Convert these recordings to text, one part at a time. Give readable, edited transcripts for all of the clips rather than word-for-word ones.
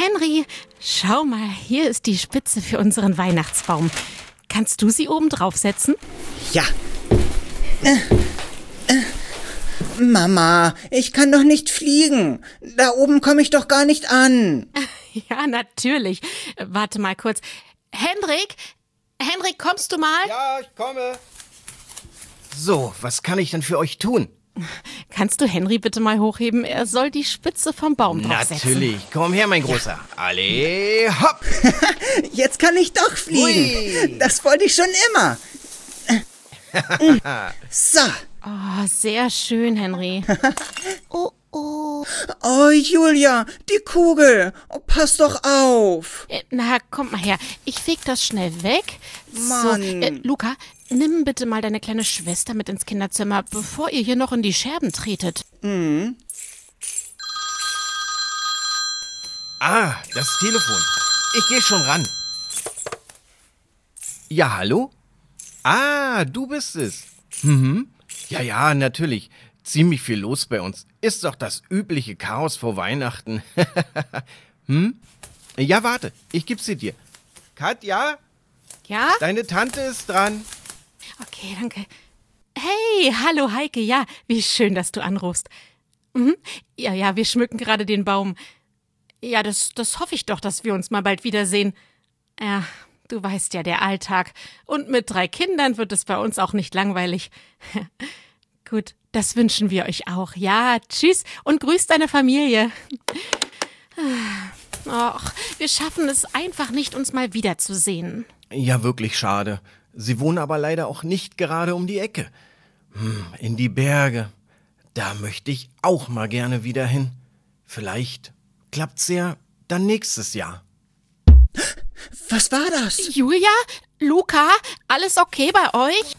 Henry, schau mal, hier ist die Spitze für unseren Weihnachtsbaum. Kannst du sie oben draufsetzen? Ja. Mama, ich kann doch nicht fliegen. Da oben komme ich doch gar nicht an. Ja, natürlich. Warte mal kurz. Henrik, kommst du mal? Ja, ich komme. So, was kann ich denn für euch tun? Kannst du Henry bitte mal hochheben? Er soll die Spitze vom Baum draufsetzen. Natürlich. Komm her, mein Großer. Alle, hopp. Jetzt kann ich doch fliegen. Hui. Das wollte ich schon immer. So. Oh, sehr schön, Henry. Oh. Oh, Julia, die Kugel. Oh, pass doch auf. Na, kommt mal her. Ich feg das schnell weg. Mann. So, Luca, nimm bitte mal deine kleine Schwester mit ins Kinderzimmer, bevor ihr hier noch in die Scherben tretet. Ah, das Telefon. Ich gehe schon ran. Ja, hallo? Ah, du bist es. Ja, natürlich. Ziemlich viel los bei uns. Ist doch das übliche Chaos vor Weihnachten. Ja, warte, ich geb sie dir. Katja, Ja? deine Tante ist dran. Okay, danke. Hey, hallo Heike, ja, wie schön, dass du anrufst. Ja, wir schmücken gerade den Baum. Ja, das hoffe ich doch, dass wir uns mal bald wiedersehen. Ja, du weißt ja, der Alltag. Und mit 3 Kindern wird es bei uns auch nicht langweilig. Gut, das wünschen wir euch auch. Ja, tschüss und grüß deine Familie. Och, wir schaffen es einfach nicht, uns mal wiederzusehen. Ja, wirklich schade. Sie wohnen aber leider auch nicht gerade um die Ecke. In die Berge. Da möchte ich auch mal gerne wieder hin. Vielleicht klappt's ja dann nächstes Jahr. Was war das? Julia? Luca? Alles okay bei euch?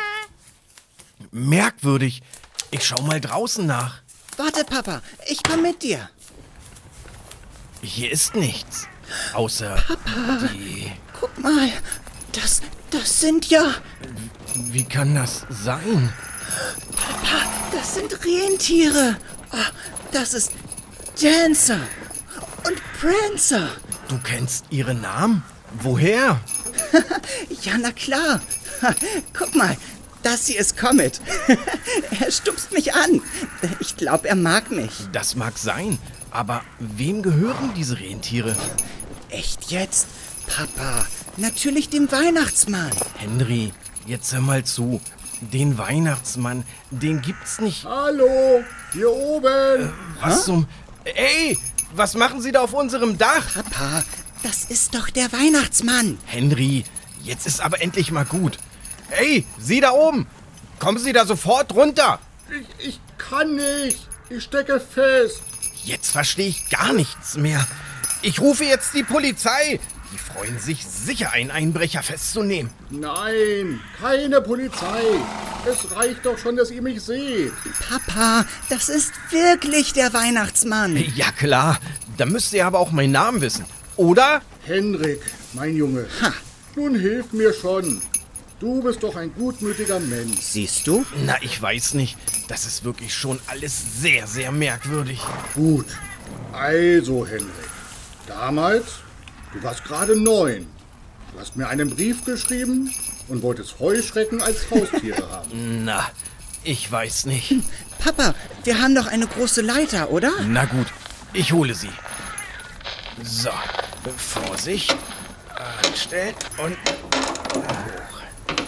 Merkwürdig. Ich schau mal draußen nach. Warte, Papa, ich komm mit dir. Hier ist nichts. Außer die... Guck mal, das sind ja... Wie kann das sein? Das sind Rentiere. Oh, das ist Dancer und Prancer. Du kennst ihre Namen? Woher? Ja, na klar. Guck mal, das hier ist Comet. Er stupst mich an. Ich glaube, er mag mich. Das mag sein. Aber wem gehören diese Rentiere? Echt jetzt? Papa, natürlich dem Weihnachtsmann. Henry, jetzt hör mal zu. Den Weihnachtsmann, den gibt's nicht. Hallo, hier oben. Was zum... Ey, was machen Sie da auf unserem Dach? Papa, das ist doch der Weihnachtsmann. Henry, jetzt ist aber endlich mal gut. Ey, Sie da oben! Kommen Sie da sofort runter! Ich kann nicht. Ich stecke fest. Jetzt verstehe ich gar nichts mehr. Ich rufe jetzt die Polizei. Die freuen sich sicher, einen Einbrecher festzunehmen. Nein, keine Polizei. Es reicht doch schon, dass ihr mich seht. Papa, das ist wirklich der Weihnachtsmann. Ja klar, da müsst ihr aber auch meinen Namen wissen. Oder? Henrik, mein Junge. Ha. Nun hilf mir schon. Du bist doch ein gutmütiger Mensch. Siehst du? Na, ich weiß nicht. Das ist wirklich schon alles sehr, sehr merkwürdig. Gut. Also, Henrik. Damals, du warst gerade 9. Du hast mir einen Brief geschrieben und wolltest Heuschrecken als Haustiere haben. Na, ich weiß nicht. Papa, wir haben doch eine große Leiter, oder? Na gut, ich hole sie. So, Vorsicht. Anstellen und hoch.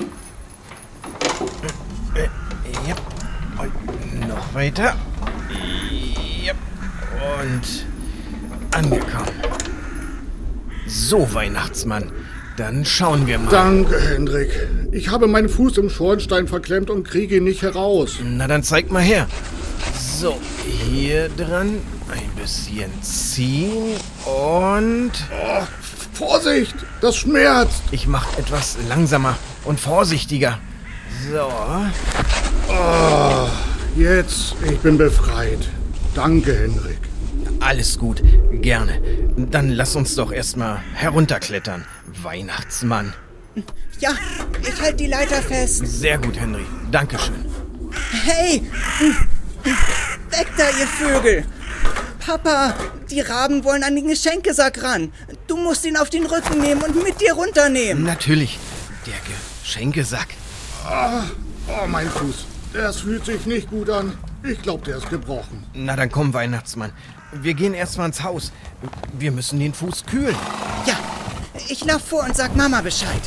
Ja. Und noch weiter. Ja. Und angekommen. So, Weihnachtsmann. Dann schauen wir mal. Danke, Henrik. Ich habe meinen Fuß im Schornstein verklemmt und kriege ihn nicht heraus. Na, dann zeig mal her. So, hier dran. Ein bisschen ziehen und... Oh, Vorsicht, das schmerzt. Ich mach etwas langsamer und vorsichtiger. So. Oh, jetzt, ich bin befreit. Danke, Henrik. Alles gut, gerne. Dann lass uns doch erstmal herunterklettern, Weihnachtsmann. Ja, ich halte die Leiter fest. Sehr gut, Henry. Dankeschön. Hey! Weg da, ihr Vögel! Papa, die Raben wollen an den Geschenkesack ran. Du musst ihn auf den Rücken nehmen und mit dir runternehmen. Natürlich, der Geschenkesack. Oh, mein Fuß. Das fühlt sich nicht gut an. Ich glaube, der ist gebrochen. Na dann komm, Weihnachtsmann. Wir gehen erst mal ins Haus. Wir müssen den Fuß kühlen. Ja, ich lauf vor und sag Mama Bescheid.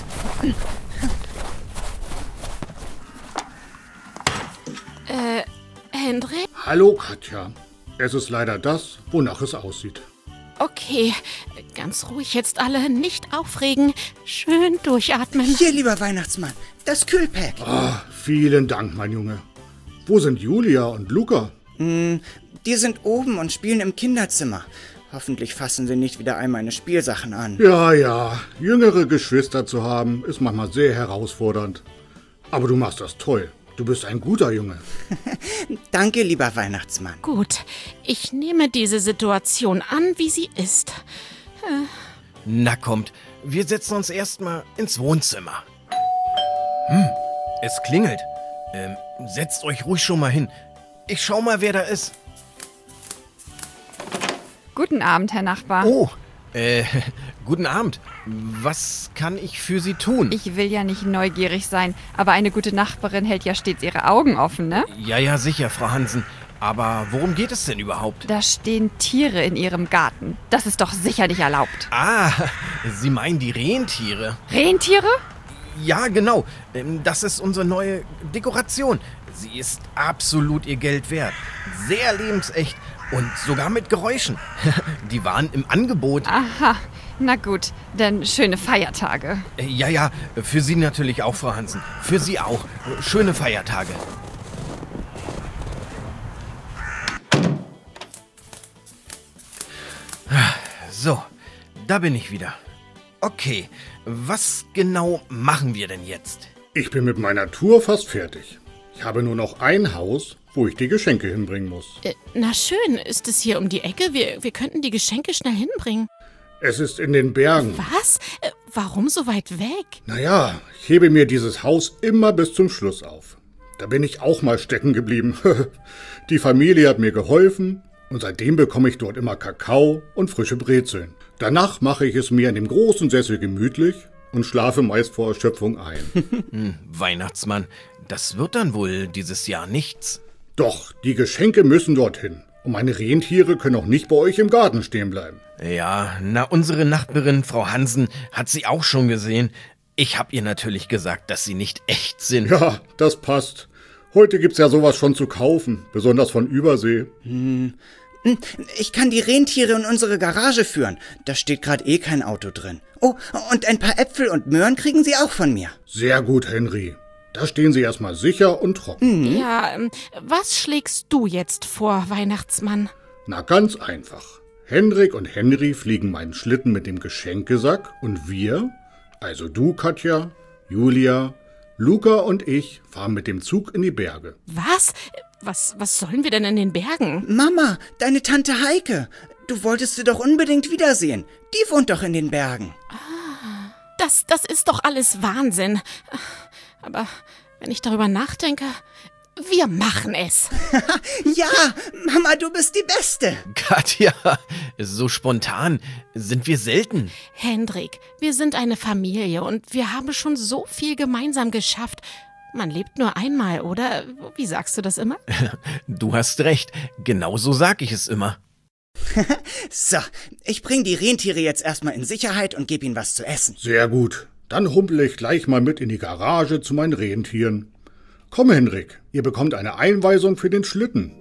Hendrik? Hallo, Katja. Es ist leider das, wonach es aussieht. Okay, ganz ruhig jetzt alle, nicht aufregen, schön durchatmen. Hier, lieber Weihnachtsmann, das Kühlpack. Vielen Dank, mein Junge. Wo sind Julia und Luca? Die sind oben und spielen im Kinderzimmer. Hoffentlich fassen sie nicht wieder all meine Spielsachen an. Ja, jüngere Geschwister zu haben, ist manchmal sehr herausfordernd. Aber du machst das toll. Du bist ein guter Junge. Danke, lieber Weihnachtsmann. Gut, ich nehme diese Situation an, wie sie ist. Na kommt, wir setzen uns erst mal ins Wohnzimmer. Es klingelt. Setzt euch ruhig schon mal hin. Ich schau mal, wer da ist. Guten Abend, Herr Nachbar. Oh, guten Abend. Was kann ich für Sie tun? Ich will ja nicht neugierig sein, aber eine gute Nachbarin hält ja stets ihre Augen offen, ne? Ja, sicher, Frau Hansen. Aber worum geht es denn überhaupt? Da stehen Tiere in Ihrem Garten. Das ist doch sicher nicht erlaubt. Ah, Sie meinen die Rentiere? Rentiere? Ja, genau. Das ist unsere neue Dekoration. Sie ist absolut ihr Geld wert. Sehr lebensecht und sogar mit Geräuschen. Die waren im Angebot. Aha, na gut, dann schöne Feiertage. Ja, für Sie natürlich auch, Frau Hansen. Für Sie auch. Schöne Feiertage. So, da bin ich wieder. Okay, was genau machen wir denn jetzt? Ich bin mit meiner Tour fast fertig. Ich habe nur noch ein Haus, wo ich die Geschenke hinbringen muss. Na schön, ist es hier um die Ecke? Wir könnten die Geschenke schnell hinbringen. Es ist in den Bergen. Was? Warum so weit weg? Naja, ich hebe mir dieses Haus immer bis zum Schluss auf. Da bin ich auch mal stecken geblieben. Die Familie hat mir geholfen und seitdem bekomme ich dort immer Kakao und frische Brezeln. Danach mache ich es mir in dem großen Sessel gemütlich und schlafe meist vor Erschöpfung ein. Weihnachtsmann, das wird dann wohl dieses Jahr nichts. Doch, die Geschenke müssen dorthin. Und meine Rentiere können auch nicht bei euch im Garten stehen bleiben. Ja, na, unsere Nachbarin, Frau Hansen, hat sie auch schon gesehen. Ich hab ihr natürlich gesagt, dass sie nicht echt sind. Ja, das passt. Heute gibt's ja sowas schon zu kaufen, besonders von Übersee. Ich kann die Rentiere in unsere Garage führen. Da steht gerade eh kein Auto drin. Oh, und ein paar Äpfel und Möhren kriegen sie auch von mir. Sehr gut, Henry. Da stehen sie erstmal sicher und trocken. Ja, was schlägst du jetzt vor, Weihnachtsmann? Na, ganz einfach. Hendrik und Henry fliegen meinen Schlitten mit dem Geschenkesack und wir, also du, Katja, Julia, Luca und ich, fahren mit dem Zug in die Berge. Was? Was sollen wir denn in den Bergen? Mama, deine Tante Heike. Du wolltest sie doch unbedingt wiedersehen. Die wohnt doch in den Bergen. Das ist doch alles Wahnsinn. Aber wenn ich darüber nachdenke, wir machen es. Ja, Mama, du bist die Beste. Katja, so spontan sind wir selten. Hendrik, wir sind eine Familie und wir haben schon so viel gemeinsam geschafft. Man lebt nur einmal, oder? Wie sagst du das immer? Du hast recht, genau so sag ich es immer. So, ich bring die Rentiere jetzt erstmal in Sicherheit und gebe ihnen was zu essen. Sehr gut. Dann humpel ich gleich mal mit in die Garage zu meinen Rentieren. Komm, Henrik, ihr bekommt eine Einweisung für den Schlitten.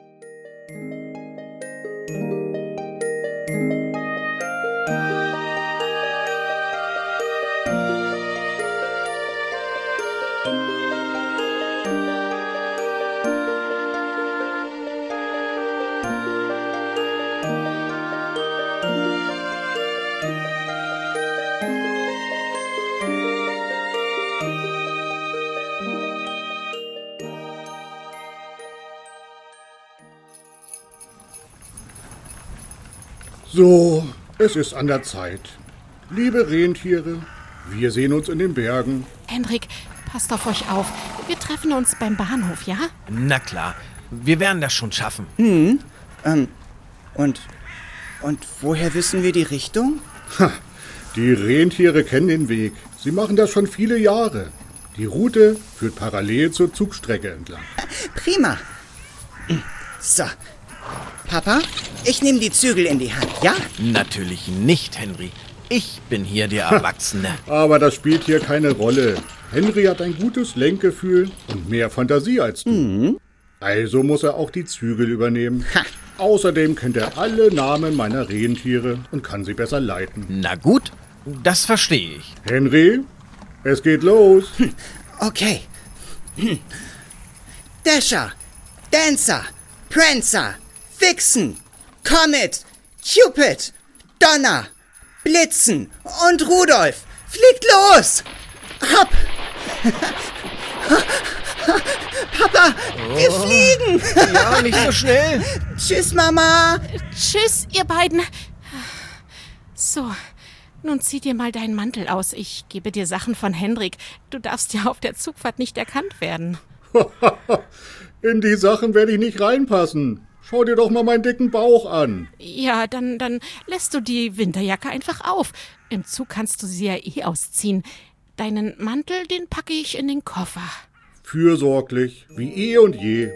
So, es ist an der Zeit. Liebe Rentiere, wir sehen uns in den Bergen. Hendrik, passt auf euch auf. Wir treffen uns beim Bahnhof, ja? Na klar, wir werden das schon schaffen. Und woher wissen wir die Richtung? Die Rentiere kennen den Weg. Sie machen das schon viele Jahre. Die Route führt parallel zur Zugstrecke entlang. Prima. So. Papa, ich nehme die Zügel in die Hand, ja? Natürlich nicht, Henry. Ich bin hier der Erwachsene. Aber das spielt hier keine Rolle. Henry hat ein gutes Lenkgefühl und mehr Fantasie als du. Also muss er auch die Zügel übernehmen. Außerdem kennt er alle Namen meiner Rentiere und kann sie besser leiten. Na gut, das verstehe ich. Henry, es geht los. Okay. Dasher, Dancer, Prancer, Vixen, Comet, Cupid, Donner, Blitzen und Rudolf. Fliegt los! Hopp! Papa, wir fliegen! Ja, nicht so schnell. Tschüss, Mama! Tschüss, ihr beiden. So, nun zieh dir mal deinen Mantel aus. Ich gebe dir Sachen von Hendrik. Du darfst ja auf der Zugfahrt nicht erkannt werden. In die Sachen werde ich nicht reinpassen. Schau dir doch mal meinen dicken Bauch an. Ja, dann lässt du die Winterjacke einfach auf. Im Zug kannst du sie ja eh ausziehen. Deinen Mantel, den packe ich in den Koffer. Fürsorglich, wie eh und je.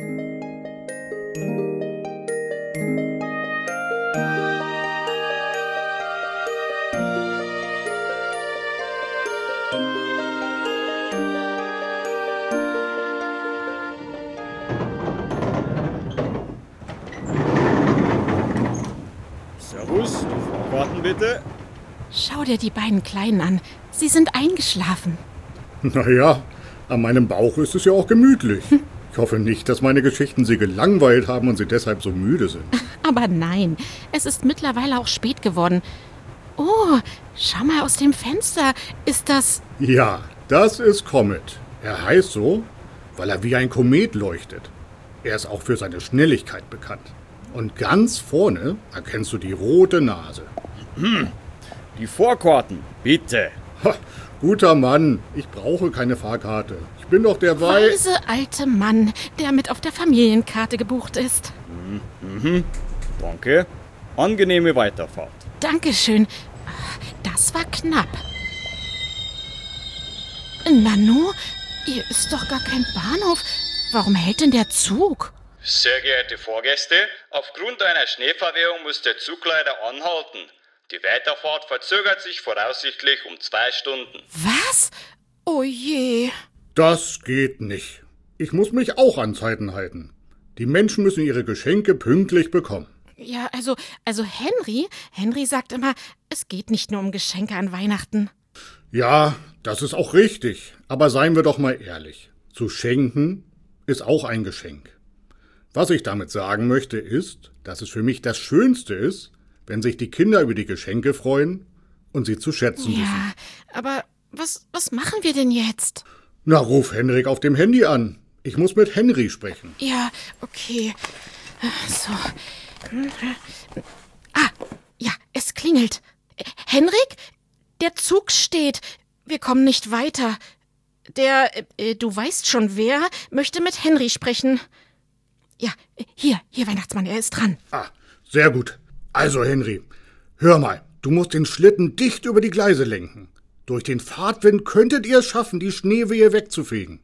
Servus, Vorkarten bitte. Schau dir die beiden Kleinen an. Sie sind eingeschlafen. Naja, an meinem Bauch ist es ja auch gemütlich. Ich hoffe nicht, dass meine Geschichten Sie gelangweilt haben und Sie deshalb so müde sind. Aber nein, es ist mittlerweile auch spät geworden. Oh, schau mal aus dem Fenster. Ist das... Ja, das ist Comet. Er heißt so, weil er wie ein Komet leuchtet. Er ist auch für seine Schnelligkeit bekannt. Und ganz vorne erkennst du die rote Nase. Die Vorkarten, bitte. Ha, guter Mann, ich brauche keine Fahrkarte. Ich bin doch der weise alte Mann, der mit auf der Familienkarte gebucht ist. Danke. Angenehme Weiterfahrt. Dankeschön. Das war knapp. Nanu, hier ist doch gar kein Bahnhof. Warum hält denn der Zug? Sehr geehrte Fahrgäste, aufgrund einer Schneeverwehung muss der Zug leider anhalten. Die Weiterfahrt verzögert sich voraussichtlich um 2 Stunden. Was? Oh je. Das geht nicht. Ich muss mich auch an Zeiten halten. Die Menschen müssen ihre Geschenke pünktlich bekommen. Ja, also Henry sagt immer, es geht nicht nur um Geschenke an Weihnachten. Ja, das ist auch richtig. Aber seien wir doch mal ehrlich. Zu schenken ist auch ein Geschenk. Was ich damit sagen möchte ist, dass es für mich das Schönste ist, wenn sich die Kinder über die Geschenke freuen und sie zu schätzen wissen. Ja, aber was machen wir denn jetzt? Na, ruf Henrik auf dem Handy an. Ich muss mit Henry sprechen. Ja, okay. So. Ah, ja, es klingelt. Henrik? Der Zug steht. Wir kommen nicht weiter. Du weißt schon wer, möchte mit Henry sprechen. Ja, hier, Weihnachtsmann, er ist dran. Ah, sehr gut. Also, Henry, hör mal, du musst den Schlitten dicht über die Gleise lenken. Durch den Fahrtwind könntet ihr es schaffen, die Schneewehe wegzufegen.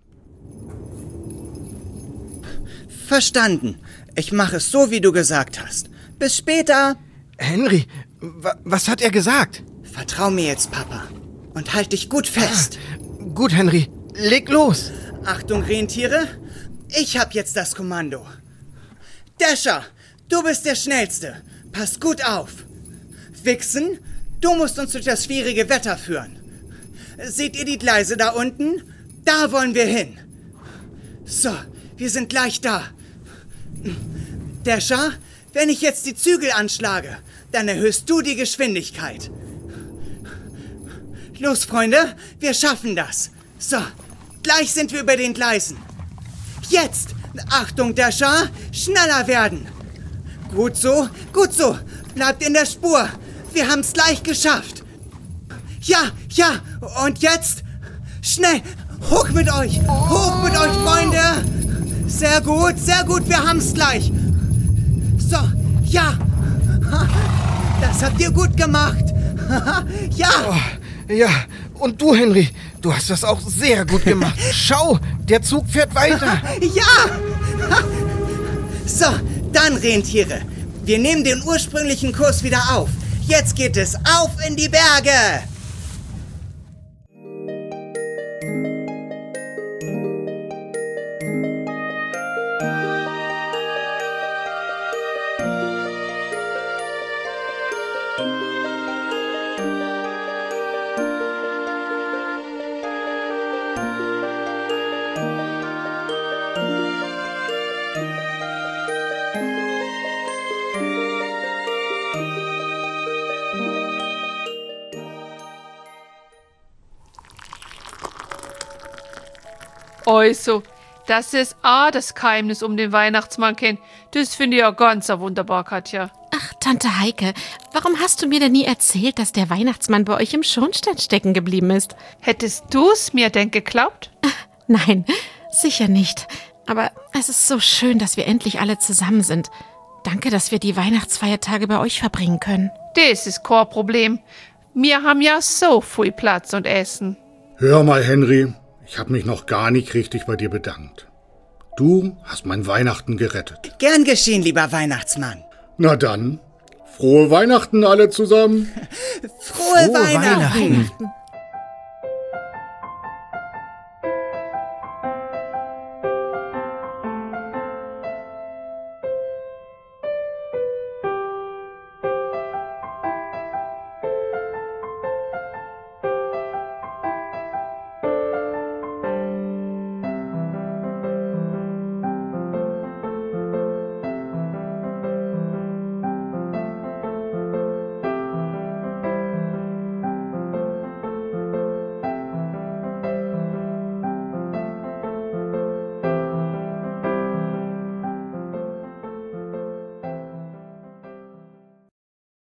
Verstanden. Ich mache es so, wie du gesagt hast. Bis später. Henry, was hat er gesagt? Vertrau mir jetzt, Papa. Und halt dich gut fest. Gut, Henry, leg los. Achtung, Rentiere. Ich hab jetzt das Kommando. Dasher, du bist der Schnellste. Pass gut auf. Vixen, du musst uns durch das schwierige Wetter führen. Seht ihr die Gleise da unten? Da wollen wir hin. So, wir sind gleich da. Dasher, wenn ich jetzt die Zügel anschlage, dann erhöhst du die Geschwindigkeit. Los, Freunde, wir schaffen das. So, gleich sind wir über den Gleisen. Jetzt! Achtung, Dasher! Schneller werden! Gut so, gut so! Bleibt in der Spur! Wir haben's gleich geschafft! Ja, und jetzt? Schnell! Hoch mit euch! Hoch mit euch, Freunde! Sehr gut, wir haben's gleich! So, ja, Das habt ihr gut gemacht. Ja. Oh, ja, und du, Henry, du hast das auch sehr gut gemacht. Schau, der Zug fährt weiter. Ja. So, dann, Rentiere. Wir nehmen den ursprünglichen Kurs wieder auf. Jetzt geht es auf in die Berge. Also, das ist das Geheimnis um den Weihnachtsmann kennt. Das finde ich ja ganz wunderbar, Katja. Ach, Tante Heike, warum hast du mir denn nie erzählt, dass der Weihnachtsmann bei euch im Schornstein stecken geblieben ist? Hättest du's mir denn geglaubt? Nein, sicher nicht. Aber es ist so schön, dass wir endlich alle zusammen sind. Danke, dass wir die Weihnachtsfeiertage bei euch verbringen können. Das ist kein Problem. Wir haben ja so viel Platz und Essen. Hör mal, Henry, ich habe mich noch gar nicht richtig bei dir bedankt. Du hast mein Weihnachten gerettet. Gern geschehen, lieber Weihnachtsmann. Na dann, frohe Weihnachten alle zusammen. Frohe Weihnachten.